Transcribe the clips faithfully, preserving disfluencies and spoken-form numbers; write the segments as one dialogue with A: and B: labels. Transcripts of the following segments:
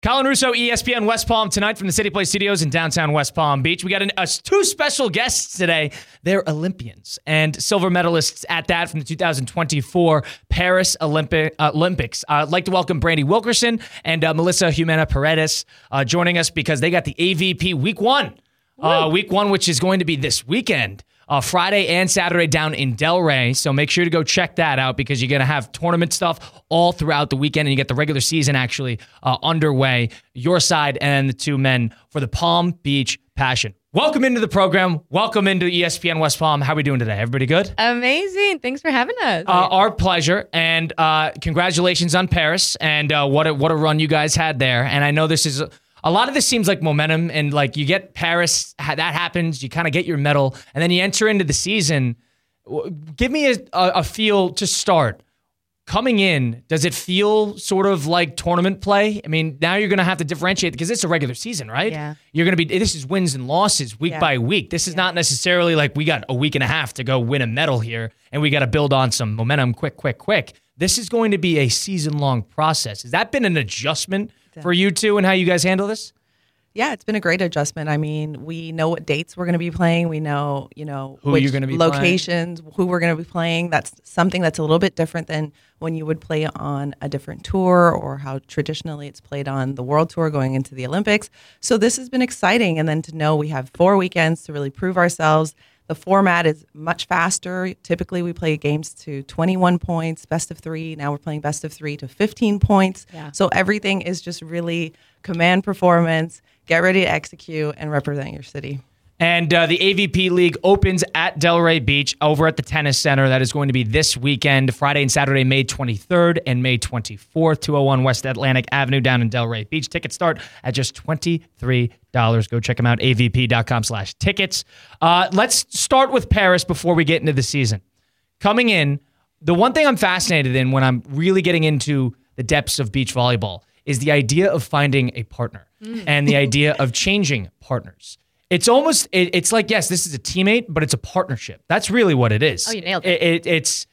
A: Colin Russo, E S P N West Palm tonight from the City Play Studios in downtown West Palm Beach. We got an, uh, two special guests today. They're Olympians and silver medalists at that from the two thousand twenty-four Paris Olympic, uh, Olympics. Uh, I'd like to welcome Brandy Wilkerson and uh, Melissa Jimena Paredes uh, joining us because they got the A V P Week One. Uh, week One, which is going to be this weekend. Uh, Friday and Saturday down in Delray. So make sure to go check that out because you're going to have tournament stuff all throughout the weekend and you get the regular season actually uh, underway. Your side and the two men for the Palm Beach Passion. Welcome into the program. Welcome into E S P N West Palm. How are we doing today? Everybody good?
B: Amazing. Thanks for having us.
A: Uh, our pleasure. And uh, congratulations on Paris and uh, what a, what a run you guys had there. And I know this is... A lot of this seems like momentum, and like you get Paris, that happens, you kind of get your medal, and then you enter into the season. Give me a, a, a feel to start. Coming in, does it feel sort of like tournament play? I mean, now you're going to have to differentiate because it's a regular season, right?
B: Yeah.
A: You're going to be, this is wins and losses week
B: Yeah.
A: by week. This is yeah. not necessarily like we got a week and a half to go win a medal here, and we got to build on some momentum quick, quick, quick. This is going to be a season-long process. Has that been an adjustment for you two and how you guys handle this?
C: Yeah, it's been a great adjustment. I mean, we know what dates we're going to be playing. We know, you know,
A: who
C: which
A: you're going to be
C: locations,
A: playing.
C: who we're going to be playing. That's something that's a little bit different than when you would play on a different tour or how traditionally it's played on the World Tour going into the Olympics. So this has been exciting. And then to know we have four weekends to really prove ourselves. The format is much faster. Typically, we play games to twenty-one points, best of three. Now we're playing best of three to fifteen points.
B: Yeah.
C: So everything is just really command performance, get ready to execute, and represent your city.
A: And uh, the A V P League opens at Delray Beach over at the Tennis Center. That is going to be this weekend, Friday and Saturday, May twenty-third and May twenty-fourth, two oh one West Atlantic Avenue down in Delray Beach. Tickets start at just twenty-three dollars. Go check them out, A V P dot com slash tickets. Uh, let's start with Paris before we get into the season. Coming in, the one thing I'm fascinated in when I'm really getting into the depths of beach volleyball is the idea of finding a partner mm. and the idea of changing partners. It's almost, it, it's like, yes, this is a teammate, but it's a partnership. That's really what it is.
B: Oh, you nailed it.
A: it, it it's,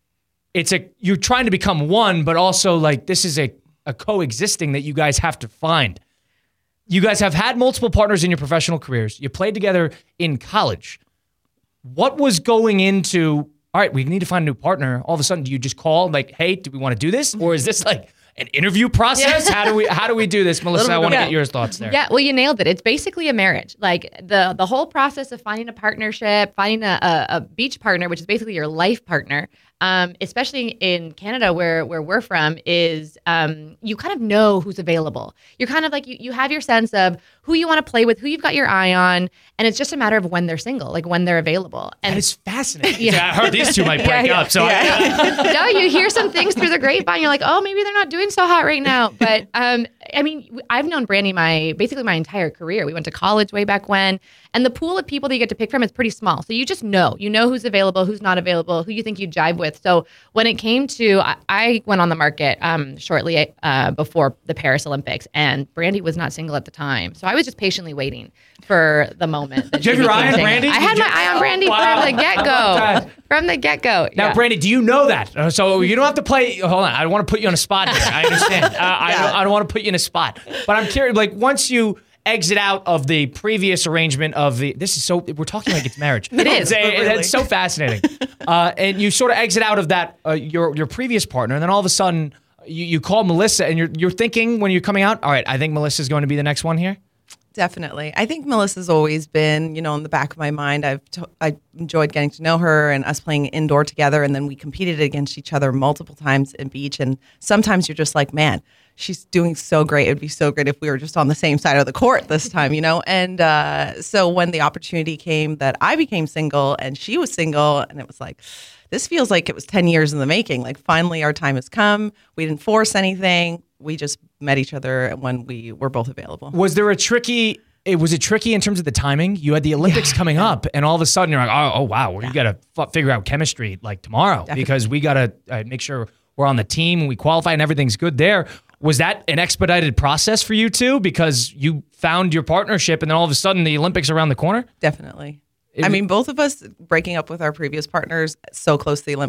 A: it's a, you're trying to become one, but also like this is a, a coexisting that you guys have to find. You guys have had multiple partners in your professional careers. You played together in college. What was going into, all right, we need to find a new partner. All of a sudden, do you just call like, hey, do we want to do this? Or is this like an interview process? Yeah. How do we how do we do this, Melissa? I want to
B: yeah.
A: get your thoughts there.
B: Yeah, well, you nailed it. It's basically a marriage. Like the the whole process of finding a partnership, finding a, a, a beach partner, which is basically your life partner, um, especially in Canada where where we're from, is um, you kind of know who's available. You're kind of like, you, you have your sense of who you want to play with, who you've got your eye on, and it's just a matter of when they're single, like when they're available. And
A: that is fascinating.
B: Yeah.
A: Yeah, I heard these two might break
B: yeah,
A: up. So
B: yeah. I, no, you hear some things through the grapevine. You're like, oh, maybe they're not doing so hot right now. But um, I mean, I've known Brandy my basically my entire career. We went to college way back when, and the pool of people that you get to pick from is pretty small. So you just know, you know who's available, who's not available, who you think you jive with. So when it came to, I, I went on the market um, shortly uh, before the Paris Olympics, and Brandy was not single at the time. So I was just patiently waiting for the moment. That
A: Did you have your eye on Brandy?
B: I had
A: you...
B: my eye on Brandy
A: wow.
B: from the get-go. From the get-go.
A: Now,
B: yeah.
A: Brandy, do you know that? Uh, So you don't have to play. Hold on. I don't want to put you on a spot here. I understand. Uh, I, don't, I don't want to put you in a spot. But I'm curious, like, once you exit out of the previous arrangement of the, this is so, we're talking like it's marriage.
B: It is.
A: It's,
C: really.
A: it's so fascinating. Uh, and you sort of exit out of that, uh, your your previous partner, and then all of a sudden, you, you call Melissa, and you're you're thinking when you're coming out, all right, I think Melissa's going to be the next one here?
C: Definitely. I think Melissa's always been, you know, in the back of my mind. I've t- I enjoyed getting to know her and us playing indoor together. And then we competed against each other multiple times in beach. And sometimes you're just like, man, she's doing so great. It'd be so great if we were just on the same side of the court this time, you know? And uh, so when the opportunity came that I became single and she was single, and it was like, this feels like it was ten years in the making. Like, finally, our time has come. We didn't force anything. We just met each other when we were both available.
A: Was there a tricky, it was it tricky in terms of the timing? You had the Olympics yeah. coming up, and all of a sudden you're like, oh, oh wow, well, yeah. you got to f- figure out chemistry like tomorrow. Definitely. Because we got to uh, make sure we're on the team, we qualify, and everything's good there. Was that an expedited process for you two because you found your partnership, and then all of a sudden the Olympics are around the corner?
C: Definitely. It, I mean, both of us breaking up with our previous partners so close to the Olympics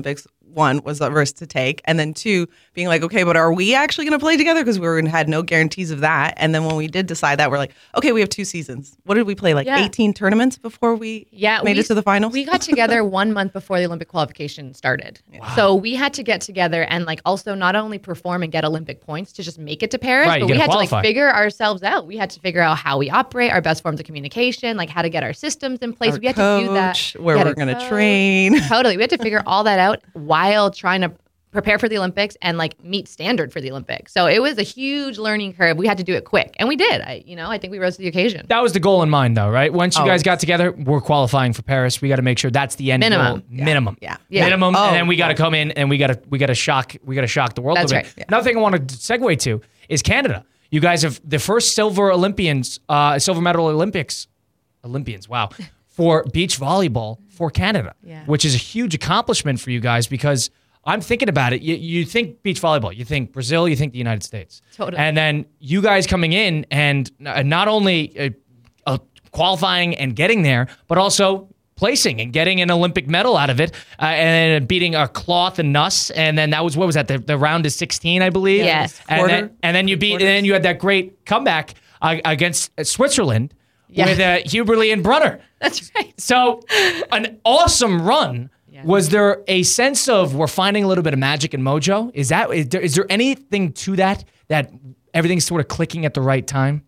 C: one, was a risk to take. And then two, being like, okay, but are we actually going to play together? Because we were had no guarantees of that. And then when we did decide that, we're like, okay, we have two seasons. What did we play? Like
B: Yeah.
C: eighteen tournaments before we
B: Yeah,
C: made
B: we,
C: it to the finals?
B: We got together one month before the Olympic qualification started.
A: Wow.
B: So we had to get together and like also not only perform and get Olympic points to just make it to Paris,
A: Right, you
B: but we
A: gotta
B: had to
A: qualify.
B: like figure ourselves out. We had to figure out how we operate, our best forms of communication, like how to get our systems in place.
C: Our
B: we had to do that.
C: coach, where
B: We had
C: we're
B: a
C: going to
B: coach.
C: train.
B: Totally. We had to figure all that out while trying to prepare for the Olympics and like meet standard for the Olympics. So it was a huge learning curve. We had to do it quick. And we did. I you know, I think we rose to the occasion.
A: That was the goal in mind, though, right? Once you
C: Oh.
A: guys got together, we're qualifying for Paris. We got to make sure that's the end
B: Minimum.
A: goal. Minimum.
C: Yeah.
B: Yeah.
A: Minimum,
C: Oh,
A: and then we got to
C: yeah.
A: come in and we got to we got to shock we got to shock the world.
B: That's
A: a little bit.
B: right. Yeah.
A: Another thing I want to segue to is Canada. You guys have the first silver Olympians, uh, silver medal Olympics, Olympians. Wow, for beach volleyball for Canada,
B: Yeah.
A: which is a huge accomplishment for you guys because I'm thinking about it. You, you think beach volleyball, you think Brazil, you think the United States,
B: Totally.
A: and then you guys coming in and n- not only uh, uh, qualifying and getting there, but also placing and getting an Olympic medal out of it, uh, and then beating a Cloth and Nuss, and then that was what was that? The, the round is sixteen, I believe.
B: Yes.
A: And
C: Quarter.
A: then, and then you beat, and then you had that great comeback uh, against Switzerland
B: Yeah.
A: with uh, Huberly and Brunner.
B: That's right.
A: So, an awesome run.
B: Yeah.
A: Was there a sense of we're finding a little bit of magic and mojo? Is that is there, is there anything to that that everything's sort of clicking at the right time?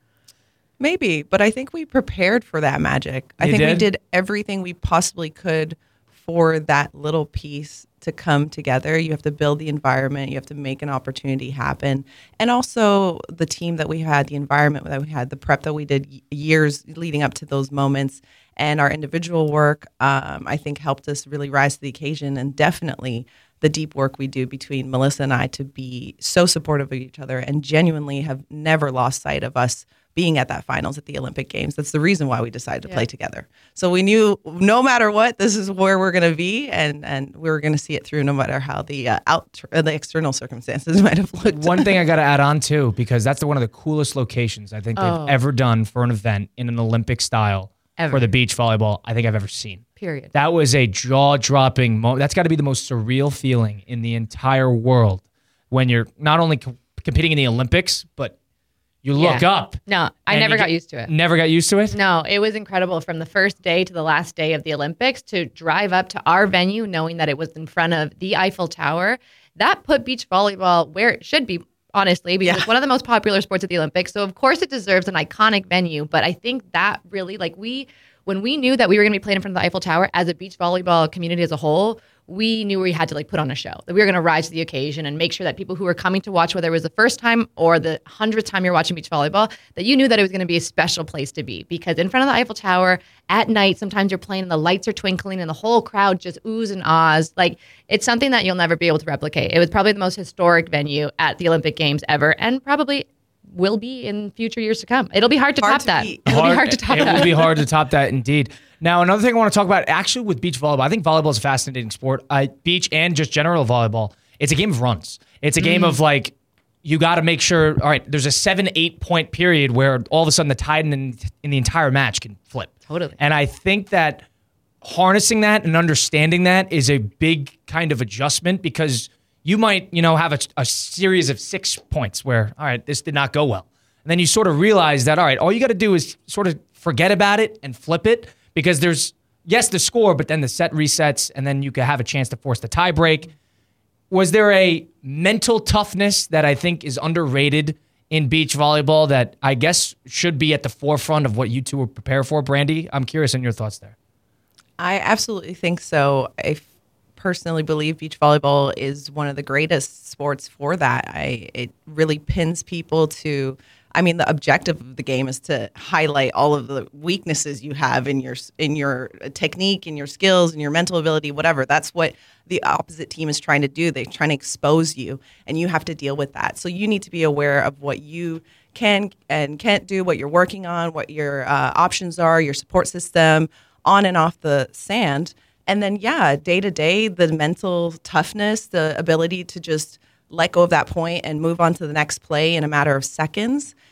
C: Maybe, but I think we prepared for that magic. I
A: You
C: think we
A: did?
C: did everything we possibly could for that little piece to come together. You have to build the environment, you have to make an opportunity happen. And also the team that we had, the environment that we had, the prep that we did y- years leading up to those moments, and our individual work, um, I think helped us really rise to the occasion. And definitely the deep work we do between Melissa and I to be so supportive of each other and genuinely have never lost sight of us being at that finals at the Olympic Games. That's the reason why we decided to
B: Yeah.
C: play together. So we knew no matter what, this is where we're going to be, and and we were going to see it through, no matter how the uh, out uh, the external circumstances might have looked.
A: One thing I got to add on too, because that's the, one of the coolest locations I think they've
B: Oh.
A: ever done for an event in an Olympic style
B: Ever.
A: for the beach volleyball I think I've ever seen.
B: Period.
A: That was a jaw-dropping moment. That's got to be the most surreal feeling in the entire world when you're not only co- competing in the Olympics, but you look
B: Yeah.
A: up.
B: No, I
A: and
B: never
A: you
B: got
A: get-
B: used to it.
A: Never got used to it?
B: No, it was incredible from the first day to the last day of the Olympics to drive up to our venue knowing that it was in front of the Eiffel Tower. That put beach volleyball where it should be, honestly, because
C: Yeah.
B: it's one of the most popular sports at the Olympics. So, of course, it deserves an iconic venue. But I think that really, like, we, when we knew that we were going to be playing in front of the Eiffel Tower as a beach volleyball community as a whole, we knew we had to like put on a show, that we were going to rise to the occasion and make sure that people who were coming to watch, whether it was the first time or the hundredth time you're watching beach volleyball, that you knew that it was going to be a special place to be. Because in front of the Eiffel Tower at night, sometimes you're playing and the lights are twinkling and the whole crowd just oohs and ahs. Like, it's something that you'll never be able to replicate. It was probably the most historic venue at the Olympic Games ever, and probably will be in future years to come. It'll be hard to
C: Hard
B: top
C: to
B: that.
C: beat.
B: It'll be hard to top
A: it
B: that.
A: will be hard to top that indeed. Now, another thing I want to talk about, actually, with beach volleyball, I think volleyball is a fascinating sport. Uh, beach and just general volleyball, it's a game of runs. It's a game
B: Mm.
A: of like, you got to make sure, all right, there's a seven, eight point period where all of a sudden the tide in, in the entire match can flip.
B: Totally.
A: And I think that harnessing that and understanding that is a big kind of adjustment, because you might, you know, have a, a series of six points where, all right, this did not go well. And then you sort of realize that, all right, all you got to do is sort of forget about it and flip it, because there's, yes, the score, but then the set resets, and then you could have a chance to force the tie break. Was there a mental toughness that I think is underrated in beach volleyball that I guess should be at the forefront of what you two were prepared for, Brandy? I'm curious on your thoughts there.
C: I absolutely think so. I f- personally believe beach volleyball is one of the greatest sports for that. I it really pins people to. I mean, the objective of the game is to highlight all of the weaknesses you have in your in your technique, in your skills, in your mental ability, whatever. That's what the opposite team is trying to do. They're trying to expose you, and you have to deal with that. So you need to be aware of what you can and can't do, what you're working on, what your uh, options are, your support system, on and off the sand. And then, yeah, day to day, the mental toughness, the ability to just let go of that point and move on to the next play in a matter of seconds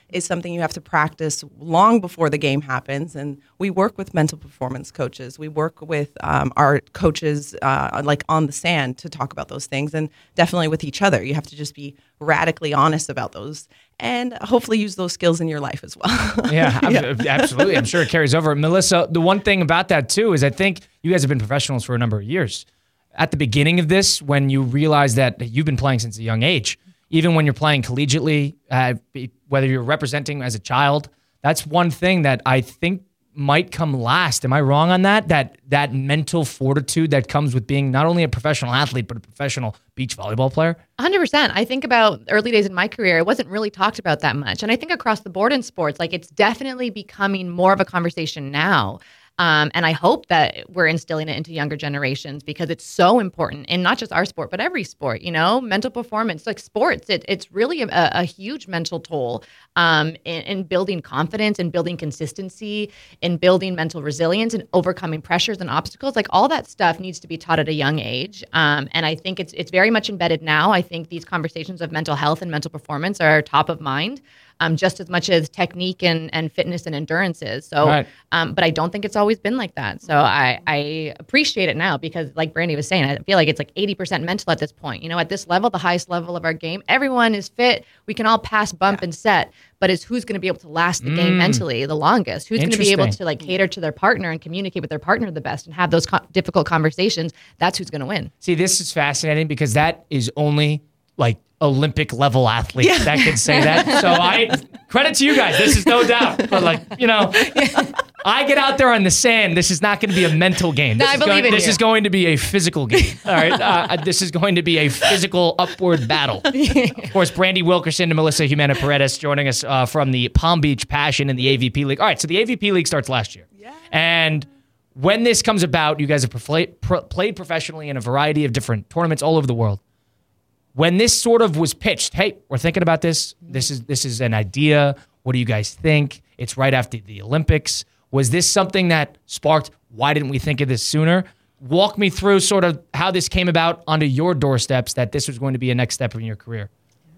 C: is something you have to practice long before the game happens. And we work with mental performance coaches. We work with um, our coaches uh, like on the sand to talk about those things, and definitely with each other. You have to just be radically honest about those and hopefully use those skills in your life as well.
A: yeah,
C: Yeah.
A: absolutely. I'm sure it carries over. Melissa, the one thing about that too is I think you guys have been professionals for a number of years. At the beginning of this, when you realize that you've been playing since a young age, even when you're playing collegiately, uh, whether you're representing as a child, that's one thing that I think might come last. Am I wrong on that? That that mental fortitude that comes with being not only a professional athlete, but a professional beach volleyball player?
B: one hundred percent. I think about early days in my career, it wasn't really talked about that much. And I think across the board in sports, like it's definitely becoming more of a conversation now. Um, and I hope that we're instilling it into younger generations because it's so important in not just our sport, but every sport, you know, mental performance, like sports, it, it's really a, a huge mental toll um, in, in building confidence and building consistency, in building mental resilience and overcoming pressures and obstacles. Like all that stuff needs to be taught at a young age. Um, and I think it's it's very much embedded now. I think these conversations of mental health and mental performance are top of mind. Um, just as much as technique and, and fitness and endurance is. So,
A: Right.
B: um, but I don't think it's always been like that. So I, I appreciate it now because like Brandy was saying, I feel like it's like eighty percent mental at this point. You know, at this level, the highest level of our game, everyone is fit. We can all pass, bump, and set, but it's who's going to be able to last the game mentally the longest? Who's going to be able
A: Interesting.
B: to like cater to their partner and communicate with their partner the best and have those co- difficult conversations? That's who's going to win.
A: See, this is fascinating because that is only like Olympic level athletes that can say that. So I credit to you guys. This is no doubt. But like, you know, I get out there on the sand. This is not going to be a mental game. This
B: No, I
A: is
B: believe
A: going,
B: in
A: This
B: you.
A: is going to be a physical game. All right. Uh, this is going to be a physical upward battle. Of course, Brandy Wilkerson and Melissa Jimena Paredes joining us uh, from the Palm Beach Passion in the A V P League. All right. So the A V P League starts last year. Yeah. And when this comes about, you guys have played played professionally in a variety of different tournaments all over the world. When this sort of was pitched, hey, we're thinking about this. This is this is an idea. What do you guys think? It's right after the Olympics. Was this something that sparked, why didn't we think of this sooner? Walk me through sort of how this came about onto your doorsteps, that this was going to be a next step in your career.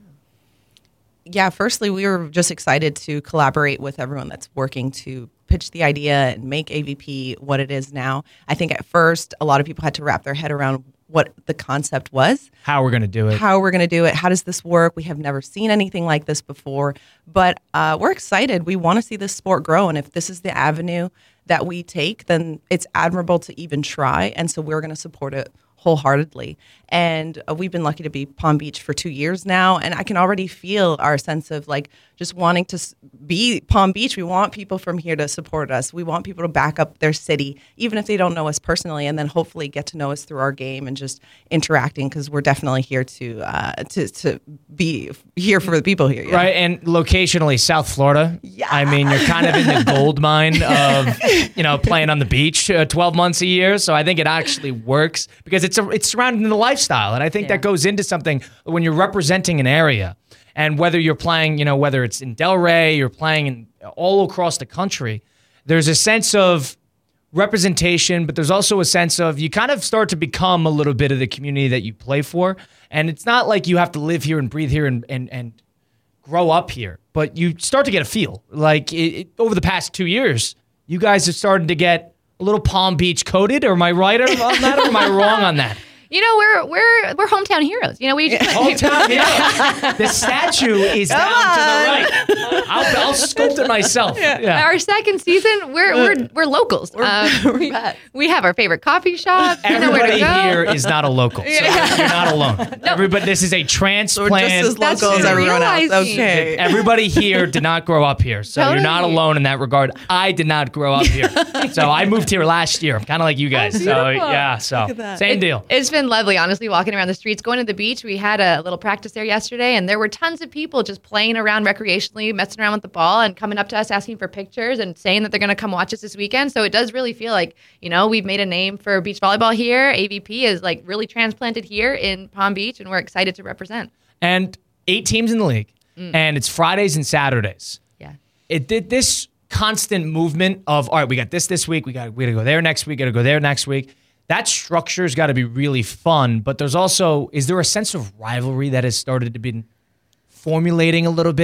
C: Yeah, firstly, we were just excited to collaborate with everyone that's working to pitch the idea and make A V P what it is now. I think at first, a lot of people had to wrap their head around what the concept was,
A: How we're going to do it.
C: how we're going to do it, how does this work? We have never seen anything like this before, but uh, we're excited. We want to see this sport grow, and if this is the avenue that we take, then it's admirable to even try, and so we're going to support it wholeheartedly. And uh, we've been lucky to be Palm Beach for two years now, and I can already feel our sense of like just wanting to s- be Palm Beach. We want people from here to support us. We want people to back up their city, even if they don't know us personally, and then hopefully get to know us through our game and just interacting, because we're definitely here to uh, to to be here for the people here. Yeah.
A: Right, and locationally, South Florida.
C: Yeah.
A: I mean, you're kind of in the gold mine of, you know, playing on the beach uh, twelve months a year. So I think it actually works because it's a, it's surrounded in the lifestyle, and I think
B: Yeah.
A: that goes into something when you're representing an area, and whether you're playing, you know, whether it's in Delray, you're playing in all across the country. There's a sense of representation, but there's also a sense of you kind of start to become a little bit of the community that you play for, and it's not like you have to live here and breathe here and and and. grow up here, but you start to get a feel. Like it, it, over the past two years, you guys have started to get a little Palm Beach coded. Or am I right on that, or am I wrong on that?
B: You know, we're we're we're hometown heroes. You know, we just
A: Hometown hero. The statue is down to the right. I'll, I'll sculpt it myself. Yeah.
B: Our second season, we're we're we're locals. Um, we, we have our favorite coffee shop. We know where to
A: Everybody
B: go.
A: here is not a local, so you're not alone. Everybody, this is a
C: We're just
A: transplant.
C: as
B: That's
C: local as
B: just
C: everyone else.
B: realizing.
C: Okay.
A: Everybody here did not grow up here, so you're not
B: Totally.
A: alone in that regard. I did not grow up here, so I moved here last year. I'm kind of like you guys. So
B: beautiful.
A: yeah, so
C: at that.
A: same deal.
B: It's been lovely, honestly, walking around the streets, going to the beach. We had a little practice there yesterday, and there were tons of people just playing around recreationally, messing around with the ball, and coming up to us asking for pictures and saying that they're going to come watch us this weekend. So it does really feel like, you know, we've made a name for beach volleyball here. A V P is like really transplanted here in Palm Beach, and we're excited to represent.
A: And eight teams in the league, and it's Fridays and Saturdays.
B: Yeah.
A: It did this constant movement of, all right, we got this this week, we got we got to go there next week, got to go there next week. That structure's got to be really fun, but there's also, is there a sense of rivalry that has started to be formulating a little bit?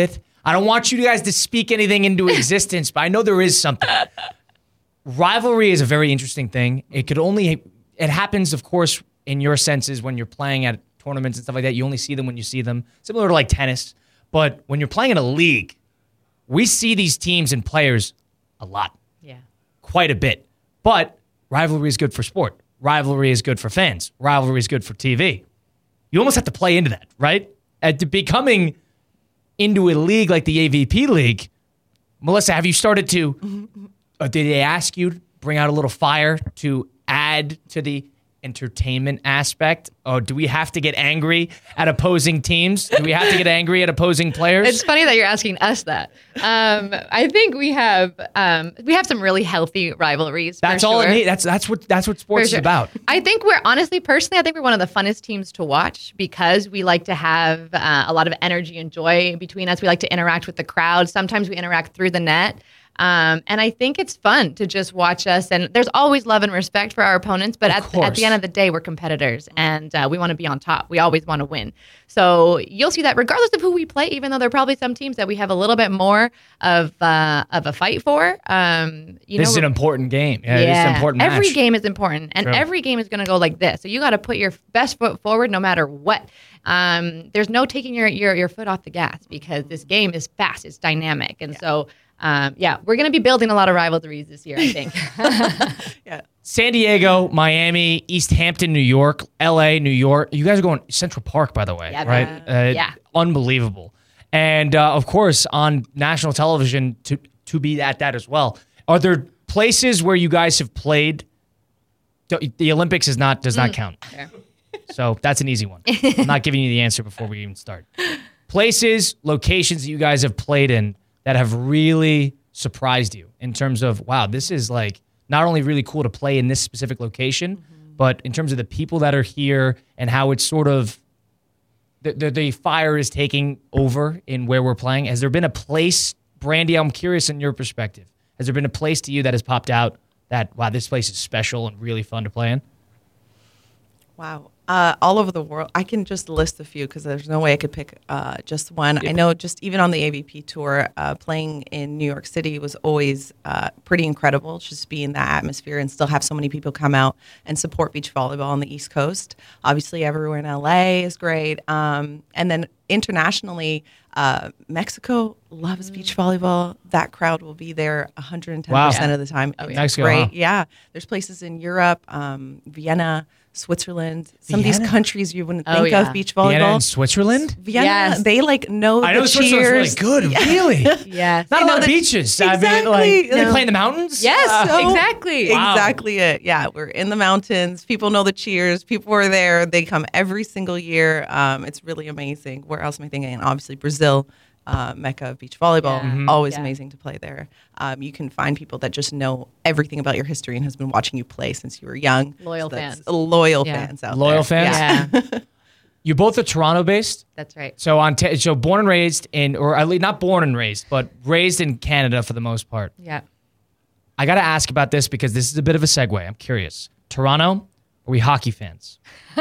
A: I don't want you guys to speak anything into existence, but I know there is something. Rivalry is a very interesting thing. It could only, it happens, of course, in your senses when you're playing at tournaments and stuff like that. You only see them when you see them, similar to like tennis. But when you're playing in a league, we see these teams and players a lot,
B: Yeah.
A: quite a bit. But rivalry is good for sport. Rivalry is good for fans. Rivalry is good for T V. You almost have to play into that, right? At becoming into a league like the A V P League, Melissa, have you started to, uh, did they ask you to bring out a little fire to add to the entertainment aspect? Or do we have to get angry at opposing teams? Do we have to get angry at opposing players?
B: It's funny that you're asking us that. Um, I think we have um, we have some really healthy rivalries.
A: That's
B: for
A: all
B: sure.
A: it needs. That's that's what that's what
B: For
A: sports
B: sure.
A: is about.
B: I think we're honestly, personally, I think we're one of the funnest teams to watch because we like to have uh, a lot of energy and joy between us. We like to interact with the crowd. Sometimes we interact through the net. Um, and I think it's fun to just watch us. And there's always love and respect for our opponents. But
A: Of
B: at, at the end of the day, we're competitors and uh, we want to be on top. We always want to win. So you'll see that regardless of who we play, even though there are probably some teams that we have a little bit more of uh, of a fight for. Um, you
A: This
B: know,
A: is an important game. Yeah, it is an important match.
B: Every game is important, and
A: True.
B: every game is going to go like this. So you got to put your best foot forward, no matter what. Um, there's no taking your, your your foot off the gas because this game is fast, it's dynamic, and yeah. so um, yeah, we're going to be building a lot of rivalries this year, I think.
C: Yeah.
A: San Diego, Miami, East Hampton, New York, L A, New York. You guys are going Central Park, by the way,
B: Yeah,
A: right?
B: man.
A: Uh,
B: Yeah.
A: Unbelievable. And uh, of course, on national television to to be at that as well. Are there places where you guys have played? The Olympics is not does not
B: Mm.
A: count.
B: Fair.
A: So that's an easy one. I'm not giving you the answer before we even start. Places, locations that you guys have played in that have really surprised you in terms of, wow, this is like not only really cool to play in this specific location, mm-hmm. but in terms of the people that are here and how it's sort of the, the, the fire is taking over in where we're playing. Has there been a place, Brandy, I'm curious in your perspective, has there been a place to you that has popped out that, wow, this place is special and really fun to play in?
C: Wow. Uh, all over the world. I can just list a few because there's no way I could pick uh, just one. Yeah. I know just even on the A V P tour, uh, playing in New York City was always uh, pretty incredible, just be in that atmosphere and still have so many people come out and support beach volleyball on the East Coast. Obviously, everywhere in L A is great. Um, and then internationally, uh, Mexico loves mm. beach volleyball. That crowd will be there one hundred ten percent
A: wow.
C: of the time.
B: Oh,
C: it's
B: yeah.
A: Mexico,
C: great.
A: huh?
C: Yeah. There's places in Europe, um, Vienna, Switzerland, some
A: Vienna?
C: of these countries you wouldn't
B: Oh,
C: think
B: yeah.
C: of beach volleyball.
A: Vienna in Switzerland?
C: Vienna,
B: Yes.
C: they like know
A: I
C: the
A: know Switzerland's
C: cheers.
A: really good, really.
B: Yes.
A: Not a
C: You know
A: lot of
C: the-
A: beaches. I mean,
C: Exactly.
A: like, they
C: No.
A: play in the mountains?
B: Yes,
C: So-
B: exactly.
A: Wow.
C: Exactly it. Yeah, we're in the mountains. People know the cheers. People are there. They come every single year. Um, it's really amazing. Where else am I thinking? And obviously Brazil, uh, Mecca of beach volleyball.
B: Yeah. Mhm.
C: Always
B: Yeah.
C: amazing to play there. Um, you can find people that just know everything about your history and has been watching you play since you were young.
B: Loyal
C: So that's
B: fans.
C: Loyal
B: Yeah.
C: fans out
A: Loyal
C: there.
A: fans?
B: Yeah,
A: You're both are Toronto-based?
B: that's right.
A: So on te- so born and raised in, or at least not born and raised, but raised in Canada for the most part.
B: Yeah.
A: I got to ask about this because this is a bit of a segue. I'm curious. Toronto, are we hockey fans?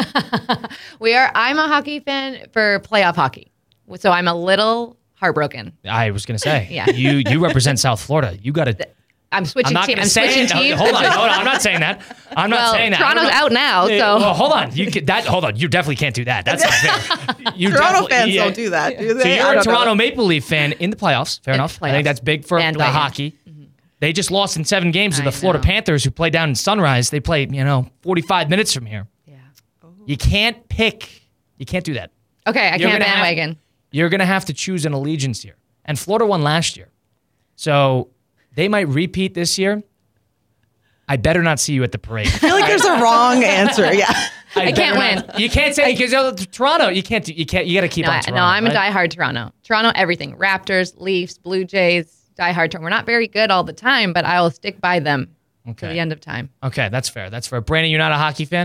B: We are. I'm a hockey fan for playoff hockey, so I'm a little heartbroken.
A: I was going to say.
B: Yeah.
A: You you represent South Florida. You got to.
B: I'm switching
A: I'm not
B: team.
A: going
B: I'm
A: to say
B: switching
A: it. No,
B: teams.
A: hold on, hold on. I'm not saying that. I'm not
B: Well,
A: saying that. I don't
B: Toronto's
A: know.
B: out now,
A: Eh,
B: so-
A: well, hold on. You can, that. Hold on. You definitely can't do that. That's not fair. You
C: Toronto
A: definitely-
C: fans
A: yeah.
C: don't do that, do
A: So
C: they? I
A: you're a
C: don't know.
A: Toronto Maple Leaf fan in the playoffs. Fair
B: In
A: enough.
B: the
A: I think
B: playoffs.
A: that's big for the
B: Bandwagon.
A: hockey. They just lost in seven games to
B: I
A: the Florida
B: know.
A: Panthers, who play down in Sunrise. They play, you know, forty-five minutes from here.
B: Yeah.
A: You can't pick. You can't do that.
B: Okay, I
A: You're
B: can't
A: gonna have-
B: bandwagon.
A: You're going to have to choose an allegiance here. And Florida won last year. So they might repeat this year. I better not see you at the parade.
C: I feel like there's a wrong answer. Yeah.
B: I can't
A: better not- You can't say because uh, Toronto. You can't. do- You can't. You got to keep
B: No,
A: on
B: I-
A: Toronto.
B: no, I'm
A: right?
B: a diehard Toronto. Toronto, everything. Raptors, Leafs, Blue Jays, diehard Toronto. We're not very good all the time, but I will stick by them
A: Okay.
B: to the end of time.
A: Okay, that's fair. That's fair. Brandon, you're not a hockey fan.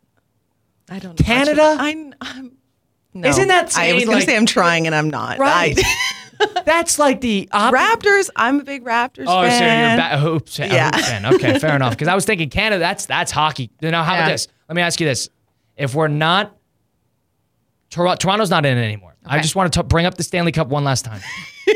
C: I don't know.
A: Canada?
C: I'm, I'm no.
A: Isn't that
C: I was
A: saying,
C: going to
A: like-
C: say I'm trying and I'm not.
A: Right.
C: I-
A: That's like the op-
C: Raptors. I'm a big Raptors
A: Oh, so you're
C: fan.
A: ba- a hoops, a
C: Yeah.
A: hoops fan. Okay, fair enough. Because I was thinking Canada. That's that's hockey. Now, how about
B: Yeah.
A: this? Let me ask you this: if we're not, Tor- Toronto's not in it anymore. I just want to bring up the Stanley Cup one last time.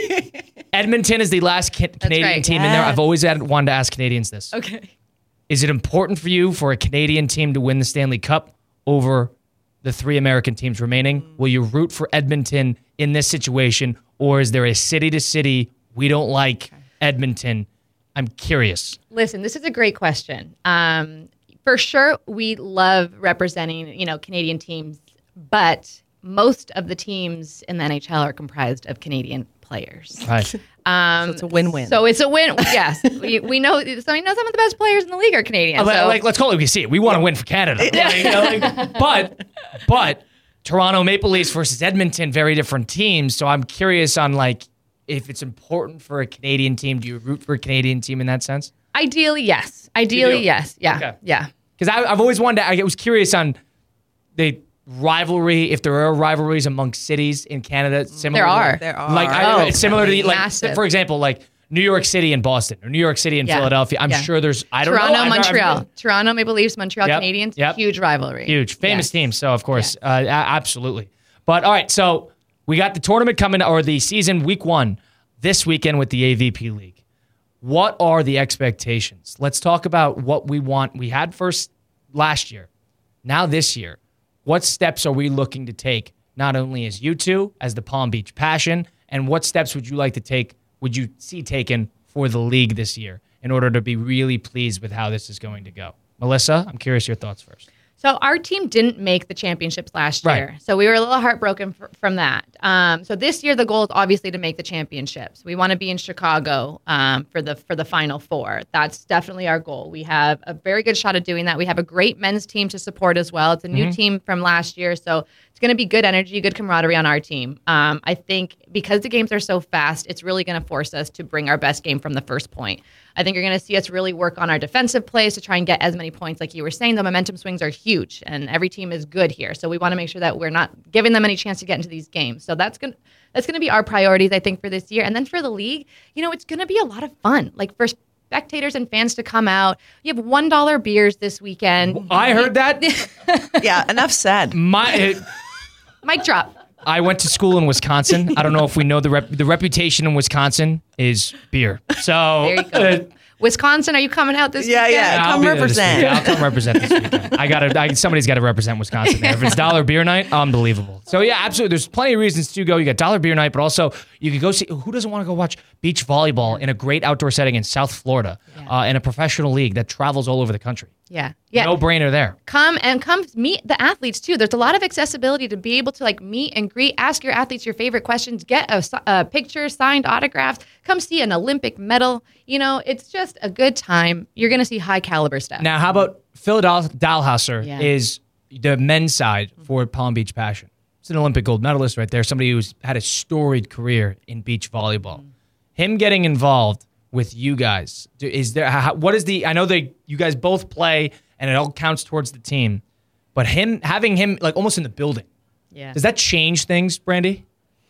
A: Edmonton is the last ca- Canadian
B: right.
A: team
C: Yeah.
A: in there. I've always had, wanted to ask Canadians this.
B: Okay.
A: Is it important for you for a Canadian team to win the Stanley Cup over the three American teams remaining? Will you root for Edmonton in this situation, or is there a city to city, we don't like Edmonton? I'm curious.
B: Listen, this is a great question. Um, for sure, we love representing, you know, Canadian teams, but most of the teams in the N H L are comprised of Canadian players.
A: Right.
B: Um,
C: So it's a win-win.
B: So it's a win. Yes, we, we know. So we know some of the best players in the league are Canadian.
A: Like,
B: so.
A: like, let's call it we see it. We want to win for Canada. Like, you know, like, but, but Toronto Maple Leafs versus Edmonton, very different teams. So I'm curious on like if it's important for a Canadian team. Do you root for a Canadian team in that sense?
B: Ideally, yes. Ideally,
A: do?
B: yes. Yeah.
A: Okay.
B: Yeah.
A: Because I've always wanted to, I was curious on the rivalry, if there are rivalries amongst cities in Canada. Similar
B: There
A: to-
B: are.
C: There are.
A: Like, I,
B: Oh,
A: it's similar to, the, like,
B: massive.
A: for example, like New York City and Boston, or New York City and
B: Yeah.
A: Philadelphia. I'm
B: Yeah.
A: sure there's, I don't
B: Toronto,
A: know. I've never-
B: Montreal.
A: I've-
B: Toronto Maple Leafs, Montreal
A: Yep,
B: Canadiens.
A: yep.
B: Huge rivalry.
A: Huge, famous
B: Yes.
A: team. So of course, uh, a- absolutely. But all right, so we got the tournament coming, or the season week one this weekend with the A V P League. What are the expectations? Let's talk about what we want. We had first last year, now this year. What steps are we looking to take? Not only as you two, as the Palm Beach Passion, and what steps would you like to take? Would you see taken for the league this year in order to be really pleased with how this is going to go? Melissa, I'm curious your thoughts first.
B: So our team didn't make the championships last
A: Right.
B: year. So we were a little heartbroken f- from that. Um, so this year the goal is obviously to make the championships. We want to be in Chicago um, for the for the Final Four. That's definitely our goal. We have a very good shot at doing that. We have a great men's team to support as well. It's a new team from last year, so it's going to be good energy, good camaraderie on our team. Um, I think because the games are so fast, it's really going to force us to bring our best game from the first point. I think you're going to see us really work on our defensive plays to try and get as many points. Like you were saying, the momentum swings are huge, and every team is good here. So we want to make sure that we're not giving them any chance to get into these games. So that's going to that's going to be our priorities, I think, for this year. And then for the league, you know, it's going to be a lot of fun. Like for spectators and fans to come out. You have one dollar beers this weekend.
A: I heard that.
C: Yeah, enough said.
A: My,
B: Mic drop.
A: I went to school in Wisconsin. I don't know if we know the rep, the reputation in Wisconsin is beer. So
B: There you go.
A: uh,
B: Wisconsin, are you coming out this
C: Yeah,
B: weekend?
C: yeah.
A: I'll
C: Come
A: be there this
C: represent.
A: weekend. I'll come represent this weekend. I gotta. I, somebody's got to represent Wisconsin there. If it's dollar beer night, unbelievable. So yeah, absolutely. There's plenty of reasons to go. You got dollar beer night, but also you can go see. Who doesn't want to go watch beach volleyball in a great outdoor setting in South Florida, uh, in a professional league that travels all over the country?
B: Yeah. Yeah.
A: No brainer there.
B: Come and come meet the athletes too. There's a lot of accessibility to be able to like meet and greet, ask your athletes your favorite questions, get a, si- a picture, signed autographs, come see an Olympic medal. You know, it's just a good time. You're going to see high caliber stuff.
A: Now, how about Phil Dahl- Dahlhauser
B: Yeah.
A: is the men's side for Palm Beach Passion. He's an Olympic gold medalist right there, somebody who's had a storied career in beach volleyball.
B: Mm.
A: Him getting involved with you guys, do- is there? How, what is the? I know they, you guys both play, and it all counts towards the team. But him having him like almost in the building,
B: yeah.
A: does that change things, Brandy?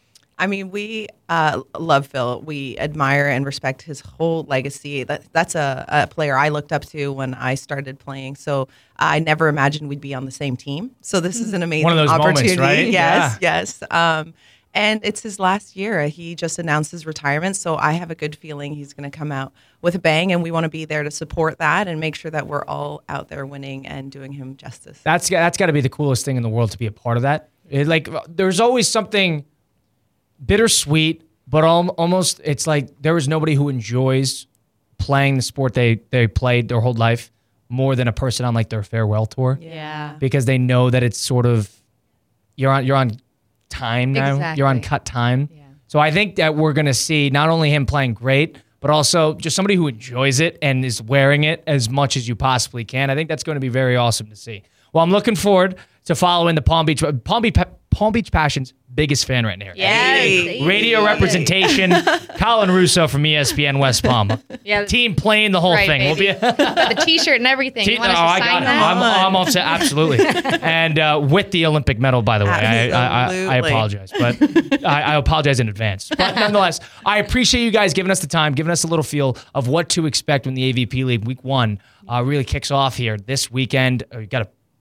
C: I mean, we uh, love Phil. We admire and respect his whole legacy. That, that's a, a player I looked up to when I started playing. So I never imagined we'd be on the same team. So this is an amazing
A: One of those moments,
C: opportunity.
A: right?
C: Yes, yes. Um, and it's his last year. He just announced his retirement. So I have a good feeling he's going to come out with a bang. And we want to be there to support that and make sure that we're all out there winning and doing him justice.
A: That's that's got to be the coolest thing in the world to be a part of that. It, like, there's always something bittersweet, but al- almost it's like there is nobody who enjoys playing the sport they they played their whole life more than a person on like their farewell tour,
B: Yeah.
A: because they know that it's sort of you're on you're on time now.
B: Exactly.
A: You're on cut time.
B: Yeah.
A: So I think that we're gonna see not only him playing great, but also just somebody who enjoys it and is wearing it as much as you possibly can. I think that's going to be very awesome to see. Well, I'm looking forward to following the Palm Beach Palm Beach Palm Beach Passion's biggest fan right now.
B: Yes.
C: Hey.
A: Radio
C: Hey.
A: representation, Colin Russo from E S P N West Palm.
B: Yeah.
A: Team playing the whole
B: Right,
A: thing. We'll
B: baby.
A: be
B: the T-shirt and everything.
A: T-
B: You want us
A: oh,
B: to
A: I
B: sign
A: got it.
B: that?
A: I'm, I'm all set, absolutely. And uh, with the Olympic medal, by the way. I, I, I, I
C: Absolutely.
A: apologize, but I, I apologize in advance. But nonetheless, I appreciate you guys giving us the time, giving us a little feel of what to expect when the A V P League Week One uh, really kicks off here this weekend. Uh, you got a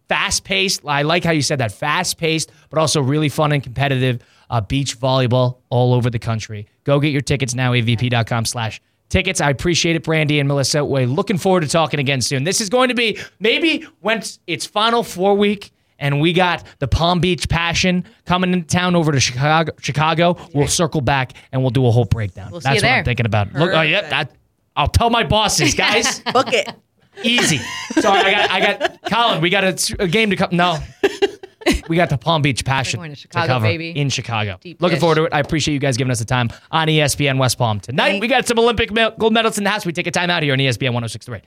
A: fast-paced. I like how you said that, fast-paced, but also really fun and competitive uh, beach volleyball all over the country. Go get your tickets now, A V P dot com slash tickets. I appreciate it, Brandy and Melissa. We're looking forward to talking again soon. This is going to be maybe when it's final four week and we got the Palm Beach Passion coming into town over to Chicago. Chicago. We'll circle back and we'll do a whole breakdown.
B: We'll see
A: That's
B: you
A: what
B: there.
A: I'm thinking about. Look, oh, yeah, that, I'll tell my bosses, guys.
C: Book it.
A: Easy. Sorry, I got, I got, Colin, we got a, a game to come. No. We got the Palm Beach Passion
B: We're going to Chicago,
A: cover
B: baby.
A: in Chicago.
B: Deep
A: Looking
B: dish.
A: forward to it. I appreciate you guys giving us the time on E S P N West Palm. Tonight, we got some Olympic gold medals in the house. We take a time out here on E S P N one oh six point three.